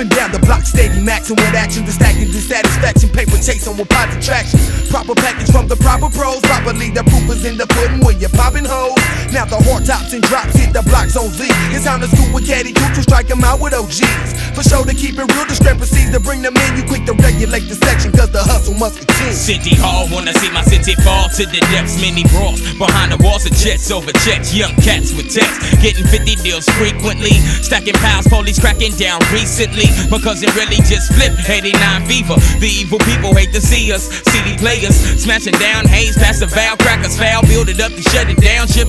and down the block, steady maxing with action, the stacking dissatisfaction, paper chasing with positive traction. Proper package from the proper pros, properly the proof is in the pudding when you're popping hoes. Now the hard tops and drops hit the blocks on Z. It's time to school with Caddy Crew to strike them out with OGs. For sure to keep it real, discrepancies to bring them in. You quick to regulate the section, cause the hustle must continue. City Hall, wanna see my city fall to the depths. Many brawls behind the walls of jets over checks. Young cats with texts, getting 50 deals frequently. Stacking piles, police cracking down recently. Because it really just flipped, 89 fever. The evil people hate to see us. CD players smashing down Hayes, past the valve, crackers foul. Build it up to shut it down.